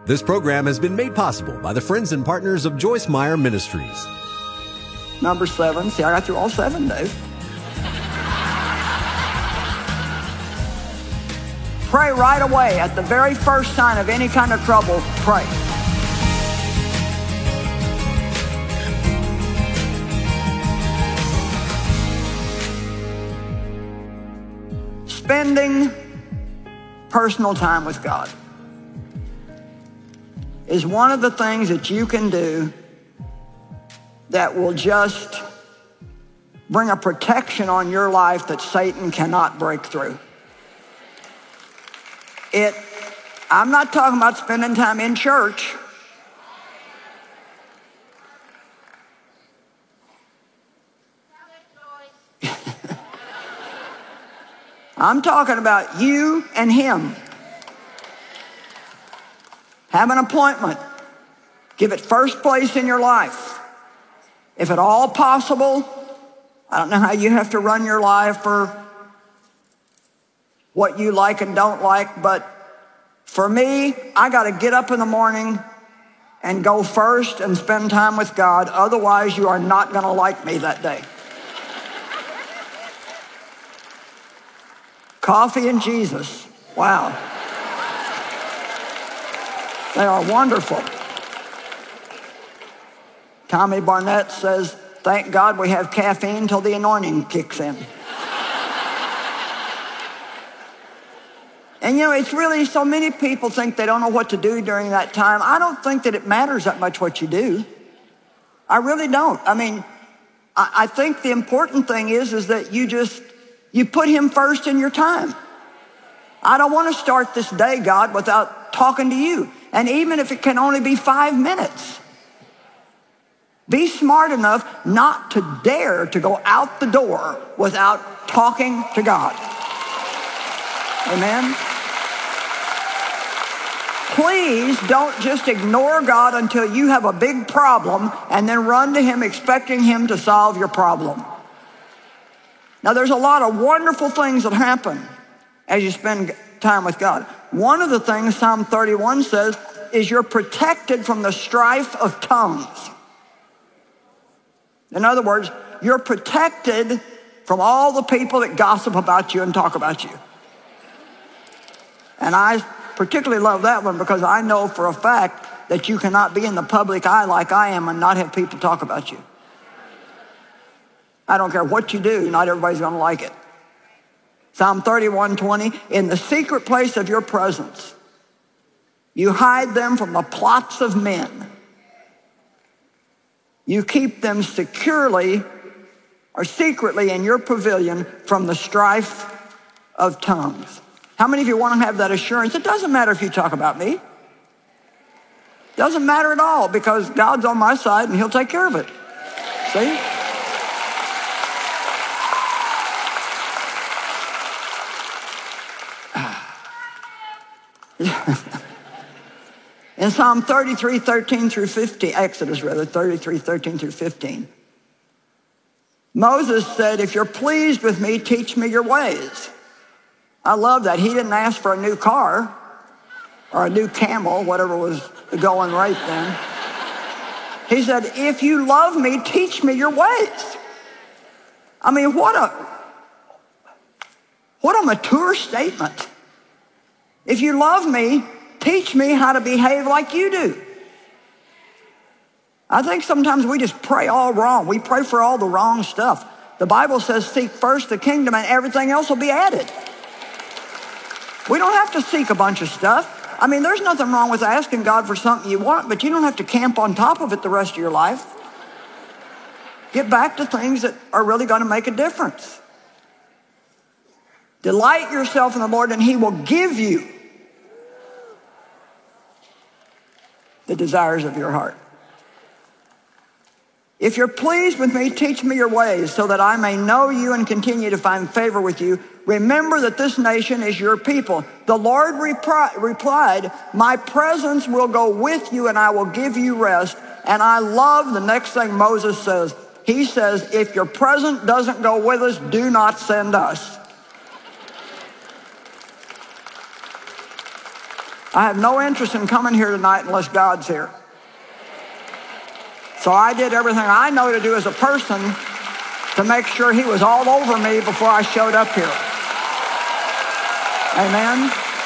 This program has been made possible by the friends and partners of Joyce Meyer Ministries. Number 7. See, I got through all 7, Dave. Pray right away. At the very first sign of any kind of trouble, pray. Spending personal time with God is one of the things that you can do that will just bring a protection on your life that Satan cannot break through. I'm not talking about spending time in church. I'm talking about you and him. Have an appointment. Give it first place in your life. If at all possible, I don't know how you have to run your life or what you like and don't like, but for me, I got to get up in the morning and go first and spend time with God. Otherwise, you are not going to like me that day. Coffee and Jesus. Wow. They are wonderful. Tommy Barnett says, thank God we have caffeine till the anointing kicks in. And you know, it's really, so many people think they don't know what to do during that time. I don't think that it matters that much what you do. I really don't. I mean, I think the important thing is that you put him first in your time. I don't want to start this day, God, without talking to you. And even if it can only be 5 minutes, be smart enough not to dare to go out the door without talking to God. Amen? Please don't just ignore God until you have a big problem and then run to him expecting him to solve your problem. Now, there's a lot of wonderful things that happen as you spend time with God. One of the things Psalm 31 says is you're protected from the strife of tongues. In other words, you're protected from all the people that gossip about you and talk about you. And I particularly love that one because I know for a fact that you cannot be in the public eye like I am and not have people talk about you. I don't care what you do, not everybody's going to like it. Psalm 31:20, in the secret place of your presence, you hide them from the plots of men. You keep them securely or secretly in your pavilion from the strife of tongues. How many of you want to have that assurance? It doesn't matter if you talk about me. It doesn't matter at all because God's on my side and he'll take care of it. See? In Psalm 33:13 through 15, Exodus rather, 33:13 through 15, Moses said, if you're pleased with me, teach me your ways. I love that. He didn't ask for a new car or a new camel, whatever was going right then. He said, if you love me, teach me your ways. I mean, what a mature statement. If you love me, teach me how to behave like you do. I think sometimes we just pray all wrong. We pray for all the wrong stuff. The Bible says, seek first the kingdom and everything else will be added. We don't have to seek a bunch of stuff. I mean, there's nothing wrong with asking God for something you want, but you don't have to camp on top of it the rest of your life. Get back to things that are really going to make a difference. Delight yourself in the Lord and he will give you the desires of your heart. If you're pleased with me, teach me your ways so that I may know you and continue to find favor with you. Remember that this nation is your people. The Lord replied, my presence will go with you and I will give you rest. And I love the next thing Moses says. He says, if your presence doesn't go with us, do not send us. I have no interest in coming here tonight unless God's here. So I did everything I know to do as a person to make sure he was all over me before I showed up here. Amen.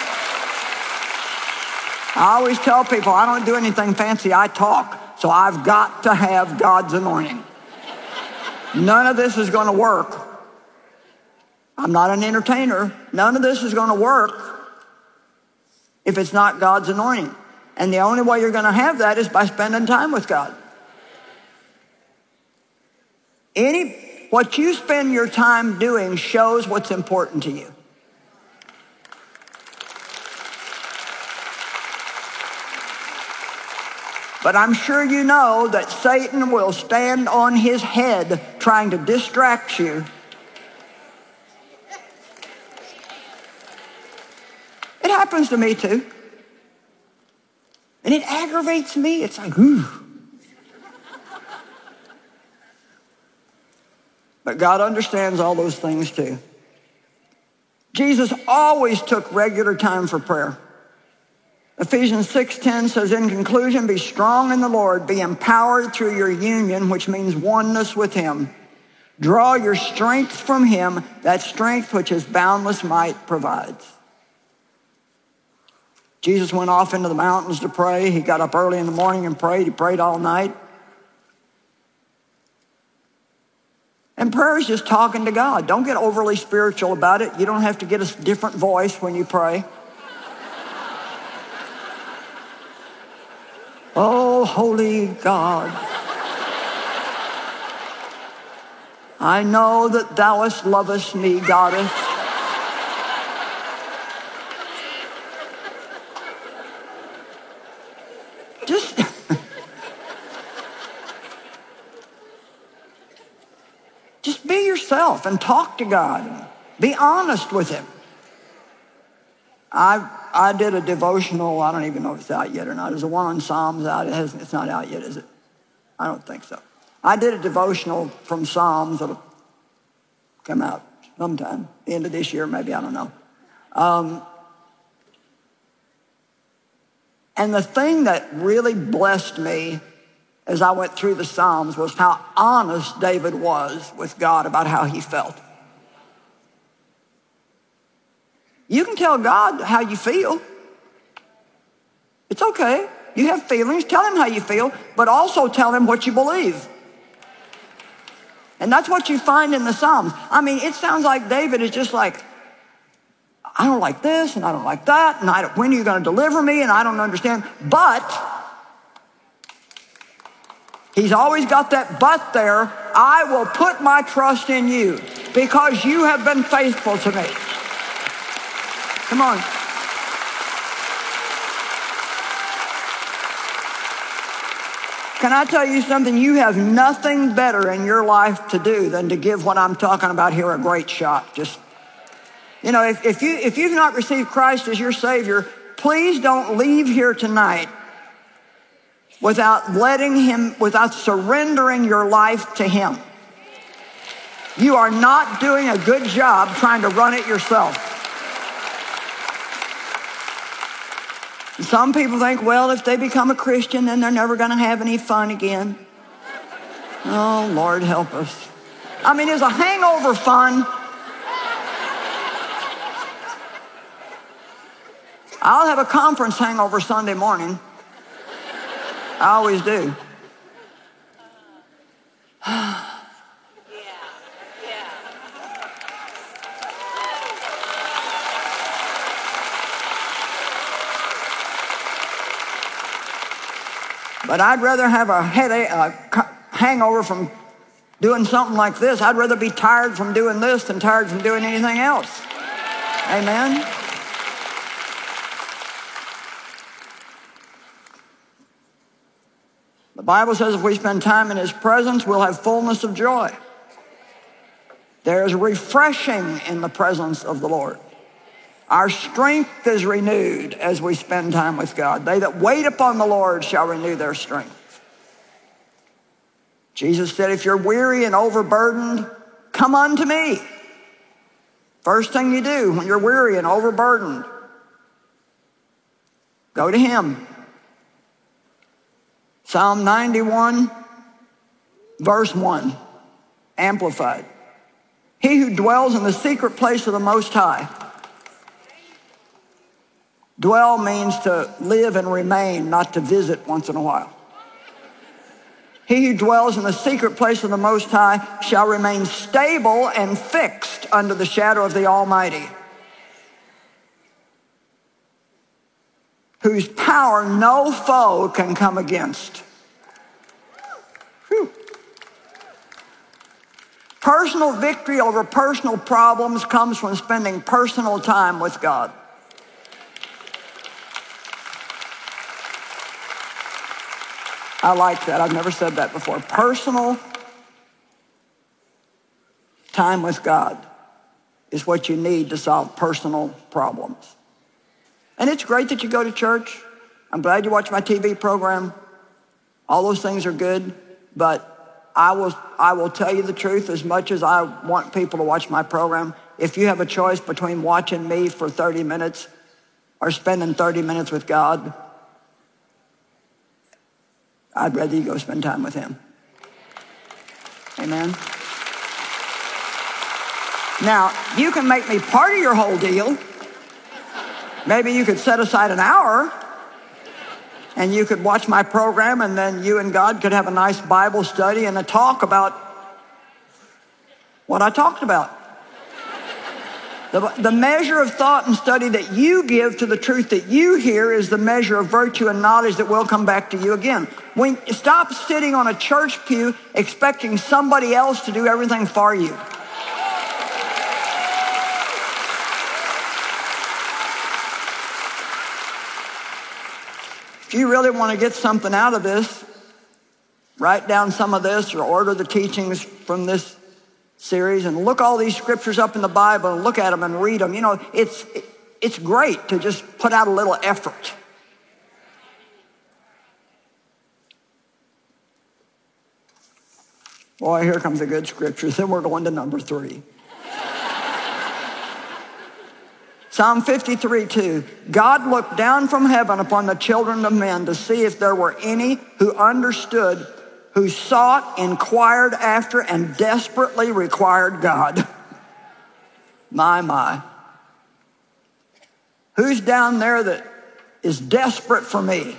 I always tell people I don't do anything fancy, I talk. So I've got to have God's anointing. None of this is going to work. I'm not an entertainer. None of this is going to work if it's not God's anointing. And the only way you're going to have that is by spending time with God. What you spend your time doing shows what's important to you. But I'm sure you know that Satan will stand on his head trying to distract you. It happens to me too. And it aggravates me. It's like, ooh. But God understands all those things too. Jesus always took regular time for prayer. Ephesians 6:10 says, in conclusion, be strong in the Lord, be empowered through your union, which means oneness with him. Draw your strength from him, that strength which his boundless might provides. Jesus went off into the mountains to pray. He got up early in the morning and prayed. He prayed all night. And prayer is just talking to God. Don't get overly spiritual about it. You don't have to get a different voice when you pray. Oh, holy God, I know that thou lovest me, Goddess. Just be yourself and talk to God. Be honest with him. I did a devotional. I don't even know if it's out yet or not. Is the one on Psalms out? It's not out yet, is it? I don't think so. I did a devotional from Psalms that'll come out sometime, the end of this year, maybe, I don't know. And the thing that really blessed me as I went through the Psalms was how honest David was with God about how he felt. You can tell God how you feel. It's okay. You have feelings. Tell him how you feel, but also tell him what you believe. And that's what you find in the Psalms. I mean, it sounds like David is just like, I don't like this, and I don't like that, and when are you going to deliver me, and I don't understand. But he's always got that but there. I will put my trust in you because you have been faithful to me. Come on. Can I tell you something? You have nothing better in your life to do than to give what I'm talking about here a great shot. Just, you know, if you've not received Christ as your Savior, please don't leave here tonight without surrendering your life to him. You are not doing a good job trying to run it yourself. Some people think, well, if they become a Christian, then they're never going to have any fun again. Oh, Lord, help us. I mean, is a hangover fun? I'll have a conference hangover Sunday morning. I always do. But I'd rather have a headache, hangover from doing something like this. I'd rather be tired from doing this than tired from doing anything else. Amen? The Bible says if we spend time in his presence, we'll have fullness of joy. There is refreshing in the presence of the Lord. Our strength is renewed as we spend time with God. They that wait upon the Lord shall renew their strength. Jesus said, if you're weary and overburdened, come unto me. First thing you do when you're weary and overburdened. Go to him. Psalm 91, verse 1, Amplified. He who dwells in the secret place of the Most High. Dwell means to live and remain, not to visit once in a while. He who dwells in the secret place of the Most High shall remain stable and fixed under the shadow of the Almighty, whose power no foe can come against. Whew. Personal victory over personal problems comes from spending personal time with God. I like that. I've never said that before. Personal time with God is what you need to solve personal problems. And it's great that you go to church. I'm glad you watch my TV program. All those things are good. But I will tell you the truth, as much as I want people to watch my program, if you have a choice between watching me for 30 minutes or spending 30 minutes with God, I'd rather you go spend time with him. Amen. Now, you can make me part of your whole deal. Maybe you could set aside an hour and you could watch my program, and then you and God could have a nice Bible study and a talk about what I talked about. The measure of thought and study that you give to the truth that you hear is the measure of virtue and knowledge that will come back to you again. Stop sitting on a church pew expecting somebody else to do everything for you. If you really want to get something out of this, write down some of this or order the teachings from this series and look all these scriptures up in the Bible and look at them and read them. You know, it's great to just put out a little effort. Boy, here comes a good scripture. Then we're going to number 3. Psalm 53:2. God looked down from heaven upon the children of men to see if there were any who understood, who sought, inquired after, and desperately required God. My. Who's down there that is desperate for me?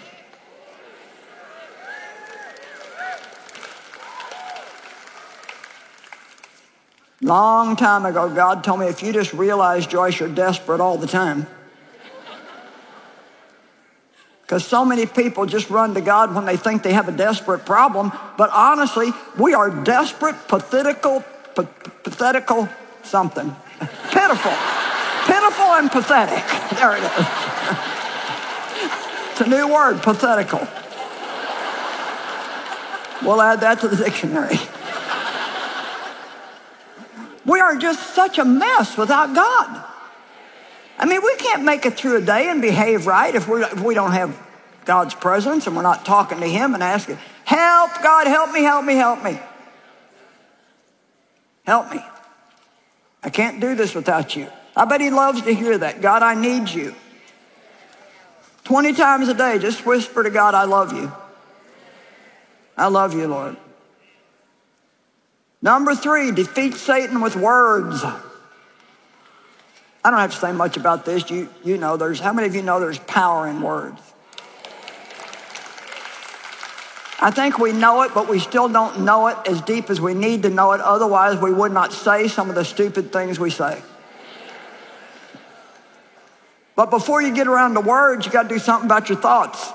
Long time ago, God told me, if you just realize, Joyce, you're desperate all the time. Because so many people just run to God when they think they have a desperate problem. But honestly, we are desperate, pathetical something. Pitiful. Pitiful and pathetic. There it is. It's a new word, pathetical. We'll add that to the dictionary. We are just such a mess without God. I mean, we can't make it through a day and behave right if we don't have God's presence and we're not talking to him and asking, help, God, help me, help me, help me. Help me. I can't do this without you. I bet he loves to hear that. God, I need you. 20 times a day, just whisper to God, I love you. I love you, Lord. Number 3, defeat Satan with words. I don't have to say much about this. You know, how many of you know there's power in words? I think we know it, but we still don't know it as deep as we need to know it. Otherwise, we would not say some of the stupid things we say. But before you get around to words, you got to do something about your thoughts.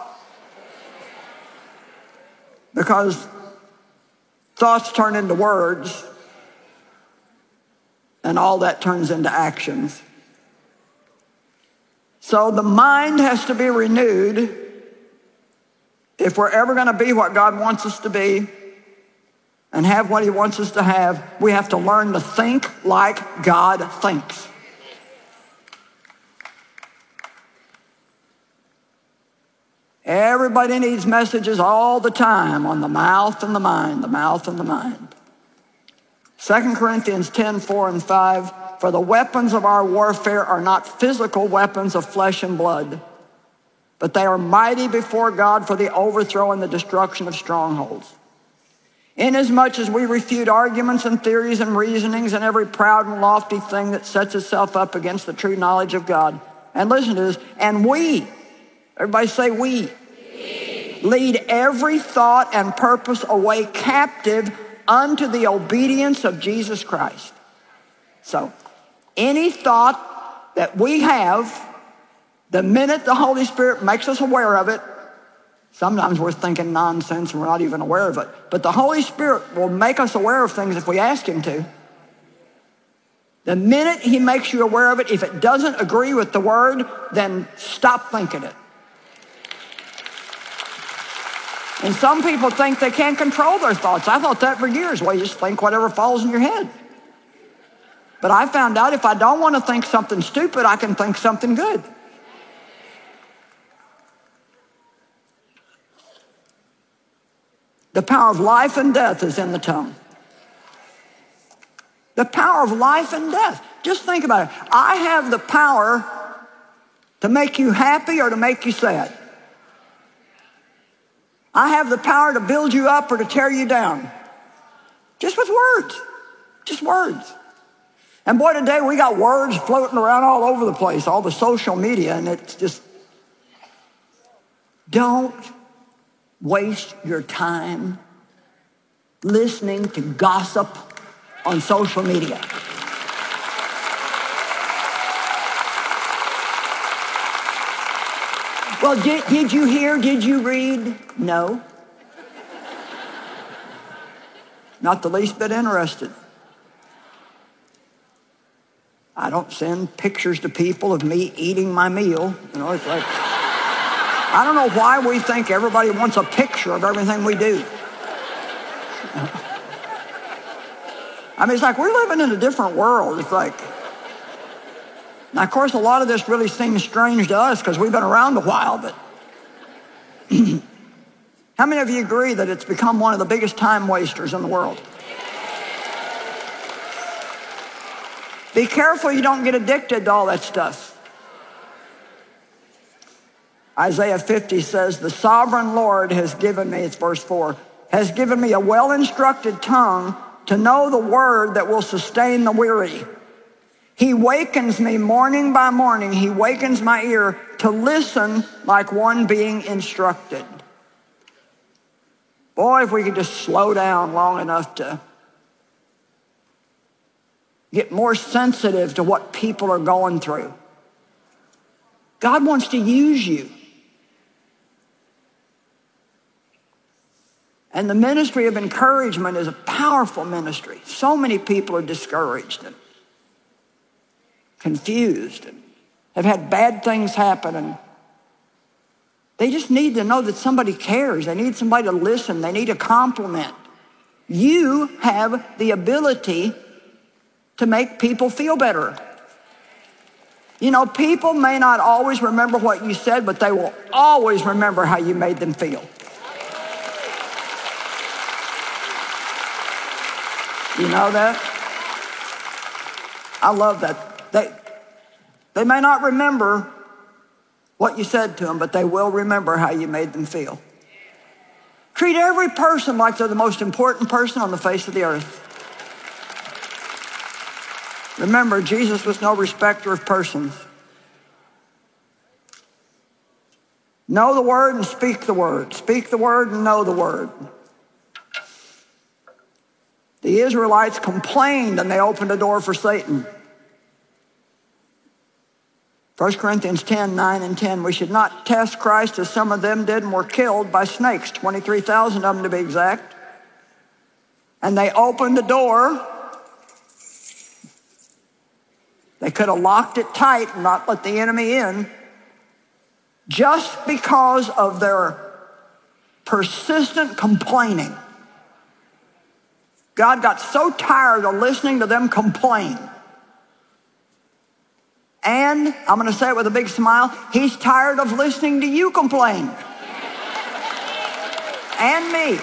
Because thoughts turn into words, and all that turns into actions. So the mind has to be renewed if we're ever going to be what God wants us to be and have what he wants us to have. We have to learn to think like God thinks. Everybody needs messages all the time on the mouth and the mind, the mouth and the mind. 2 Corinthians 10:4-5, for the weapons of our warfare are not physical weapons of flesh and blood, but they are mighty before God for the overthrow and the destruction of strongholds. Inasmuch as we refute arguments and theories and reasonings and every proud and lofty thing that sets itself up against the true knowledge of God. And listen to this, and we, everybody say we, lead every thought and purpose away captive unto the obedience of Jesus Christ. So, any thought that we have, the minute the Holy Spirit makes us aware of it, sometimes we're thinking nonsense and we're not even aware of it, but the Holy Spirit will make us aware of things if we ask Him to. The minute He makes you aware of it, if it doesn't agree with the Word, then stop thinking it. And some people think they can't control their thoughts. I thought that for years. Well, you just think whatever falls in your head. But I found out if I don't want to think something stupid, I can think something good. The power of life and death is in the tongue. The power of life and death. Just think about it. I have the power to make you happy or to make you sad. I have the power to build you up or to tear you down. Just with words. Just words. And boy, today we got words floating around all over the place, all the social media, and it's just, don't waste your time listening to gossip on social media. Well, did you hear? Did you read? No. Not the least bit interested. I don't send pictures to people of me eating my meal. You know, it's like, I don't know why we think everybody wants a picture of everything we do. I mean, it's like we're living in a different world. It's like, now, of course, a lot of this really seems strange to us because we've been around a while, but how many of you agree that it's become one of the biggest time wasters in the world? Be careful you don't get addicted to all that stuff. Isaiah 50 says, the sovereign Lord has given me, it's verse 4, has given me a well-instructed tongue to know the word that will sustain the weary. He wakens me morning by morning. He wakens my ear to listen like one being instructed. Boy, if we could just slow down long enough to get more sensitive to what people are going through. God wants to use you. And the ministry of encouragement is a powerful ministry. So many people are discouraged and confused and have had bad things happen, and they just need to know that somebody cares. They need somebody to listen. They need a compliment. You have the ability to make people feel better. You know, people may not always remember what you said, but they will always remember how you made them feel. You know that? I love that. They may not remember what you said to them, but they will remember how you made them feel. Treat every person like they're the most important person on the face of the earth. Remember, Jesus was no respecter of persons. Know the word and speak the word. Speak the word and know the word. The Israelites complained and they opened a door for Satan. 1 Corinthians 10, 9 and 10, we should not test Christ as some of them did and were killed by snakes, 23,000 of them to be exact. And they opened the door. They could have locked it tight and not let the enemy in, just because of their persistent complaining. God got so tired of listening to them complain. And, I'm going to say it with a big smile, he's tired of listening to you complain. And me.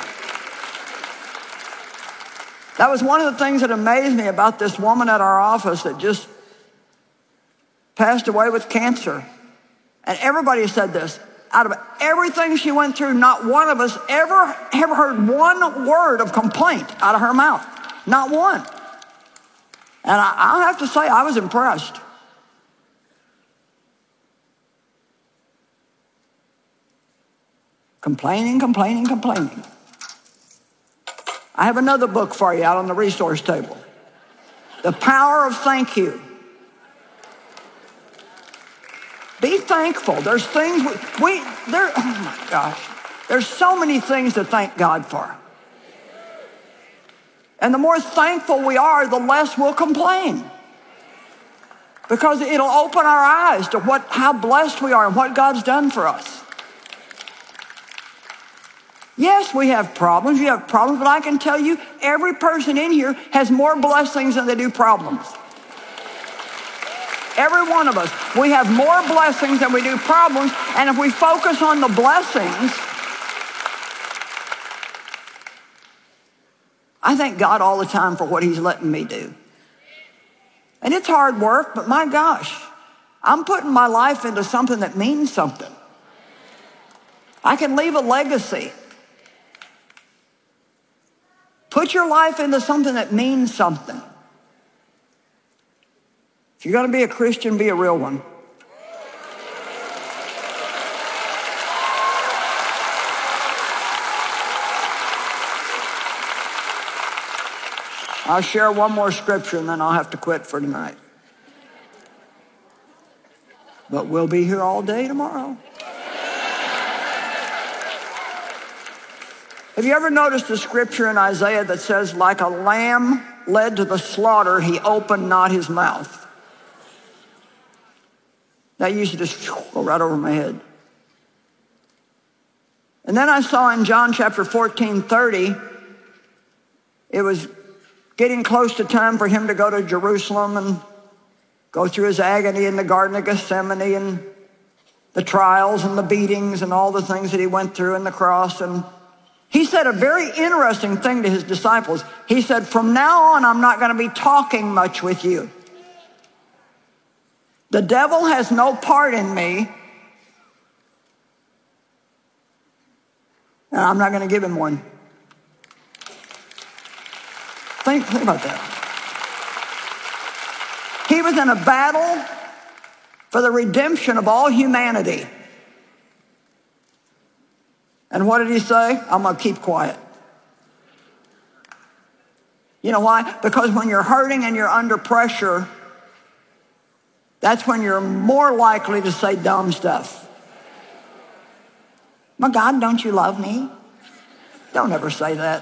That was one of the things that amazed me about this woman at our office that just passed away with cancer. And everybody said this, out of everything she went through, not one of us ever heard one word of complaint out of her mouth. Not one. And I have to say, I was impressed. Complaining. I have another book for you out on the resource table. The Power of Thank You. Be thankful. There's things oh my gosh. There's so many things to thank God for. And the more thankful we are, the less we'll complain. Because it'll open our eyes to how blessed we are and what God's done for us. Yes, we have problems. You have problems, but I can tell you, every person in here has more blessings than they do problems. Every one of us. We have more blessings than we do problems, and if we focus on the blessings, I thank God all the time for what He's letting me do. And it's hard work, but my gosh, I'm putting my life into something that means something. I can leave a legacy. Put your life into something that means something. If you're going to be a Christian, be a real one. I'll share one more scripture and then I'll have to quit for tonight. But we'll be here all day tomorrow. Have you ever noticed the scripture in Isaiah that says, like a lamb led to the slaughter, he opened not his mouth? That used to just go right over my head. And then I saw in John chapter 14:30, it was getting close to time for him to go to Jerusalem and go through his agony in the Garden of Gethsemane and the trials and the beatings and all the things that he went through in the cross. And he said a very interesting thing to his disciples. He said, from now on, I'm not going to be talking much with you. The devil has no part in me, and I'm not going to give him one. Think about that. He was in a battle for the redemption of all humanity. And what did he say? I'm going to keep quiet. You know why? Because when you're hurting and you're under pressure, that's when you're more likely to say dumb stuff. My God, don't you love me? Don't ever say that.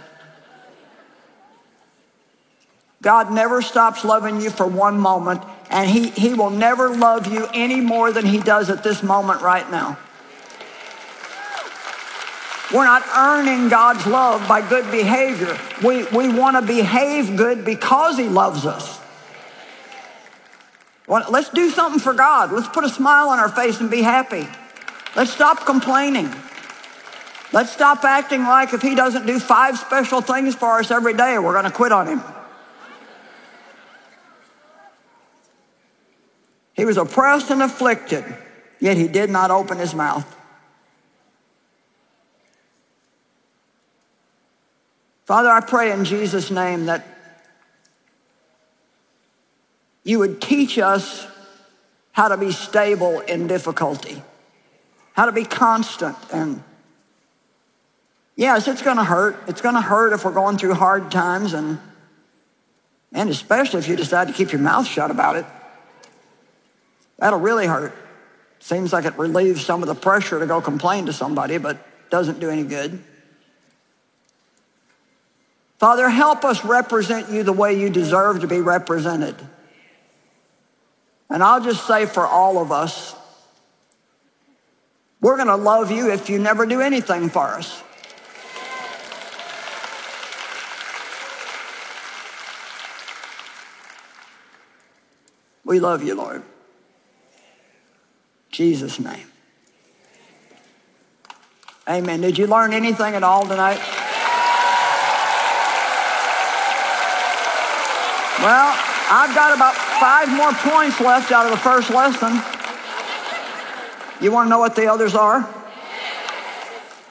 God never stops loving you for one moment, and he will never love you any more than he does at this moment right now. We're not earning God's love by good behavior. We want to behave good because he loves us. Well, let's do something for God. Let's put a smile on our face and be happy. Let's stop complaining. Let's stop acting like if he doesn't do 5 special things for us every day, we're going to quit on him. He was oppressed and afflicted, yet he did not open his mouth. Father, I pray in Jesus' name that you would teach us how to be stable in difficulty, how to be constant. And yes, it's going to hurt. It's going to hurt if we're going through hard times, and especially if you decide to keep your mouth shut about it. That'll really hurt. Seems like it relieves some of the pressure to go complain to somebody, but doesn't do any good. Father, help us represent you the way you deserve to be represented. And I'll just say for all of us, we're going to love you if you never do anything for us. We love you, Lord. In Jesus' name. Amen. Did you learn anything at all tonight? Well, I've got about 5 more points left out of the first lesson. You want to know what the others are?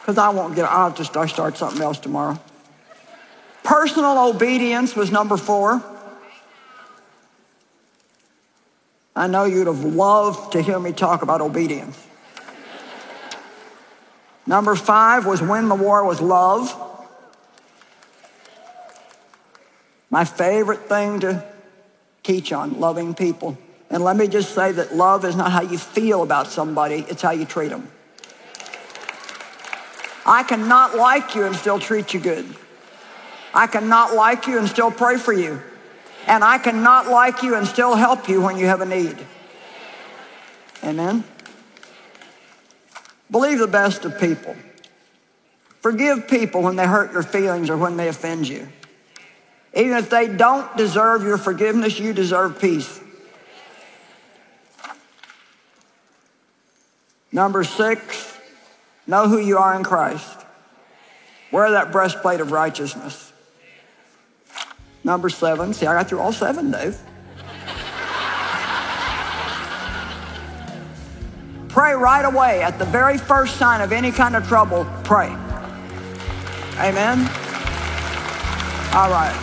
because I'll have to start something else tomorrow. Personal obedience was number 4. I know you'd have loved to hear me talk about obedience. Number 5 was win the war with love. My favorite thing to teach on, loving people. And let me just say that love is not how you feel about somebody, it's how you treat them. I cannot like you and still treat you good. I cannot like you and still pray for you. And I cannot like you and still help you when you have a need. Amen? Believe the best of people. Forgive people when they hurt your feelings or when they offend you. Even if they don't deserve your forgiveness, you deserve peace. Number 6, know who you are in Christ. Wear that breastplate of righteousness. Number 7, see, I got through all 7, Dave. Pray right away. At the very first sign of any kind of trouble, pray. Amen? All right.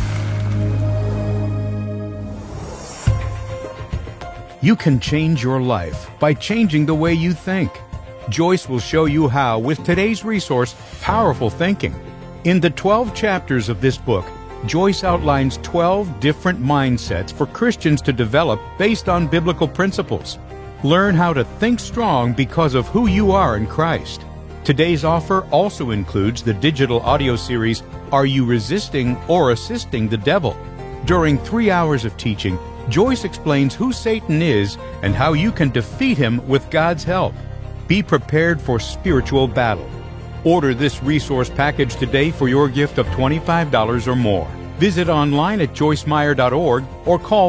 You can change your life by changing the way you think. Joyce will show you how with today's resource, Powerful Thinking. In the 12 chapters of this book, Joyce outlines 12 different mindsets for Christians to develop based on biblical principles. Learn how to think strong because of who you are in Christ. Today's offer also includes the digital audio series, Are You Resisting or Assisting the Devil? During 3 hours of teaching, Joyce explains who Satan is and how you can defeat him with God's help. Be prepared for spiritual battle. Order this resource package today for your gift of $25 or more. Visit online at joycemeyer.org or call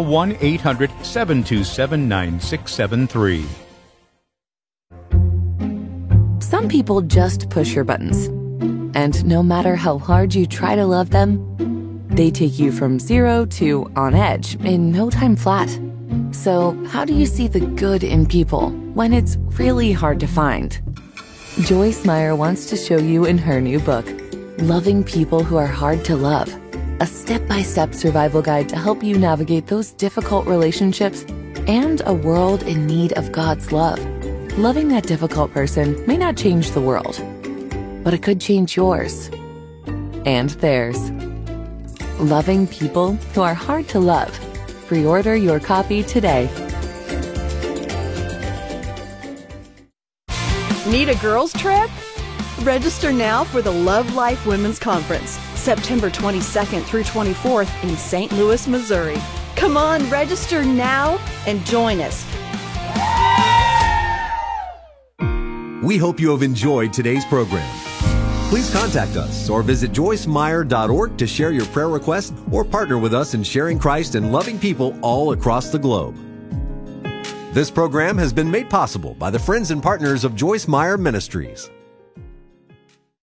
1-800-727-9673. Some people just push your buttons. And no matter how hard you try to love them, they take you from 0 to on edge in no time flat. So how do you see the good in people when it's really hard to find? Joyce Meyer wants to show you in her new book, Loving People Who Are Hard to Love, a step-by-step survival guide to help you navigate those difficult relationships and a world in need of God's love. Loving that difficult person may not change the world, but it could change yours and theirs. Loving People Who Are Hard to Love. Pre-order your copy today. Need a girls' trip? Register now for the Love Life Women's Conference, September 22nd through 24th in St. Louis, Missouri. Come on, register now and join us. We hope you have enjoyed today's program. Please contact us or visit joycemeyer.org to share your prayer requests or partner with us in sharing Christ and loving people all across the globe. This program has been made possible by the friends and partners of Joyce Meyer Ministries.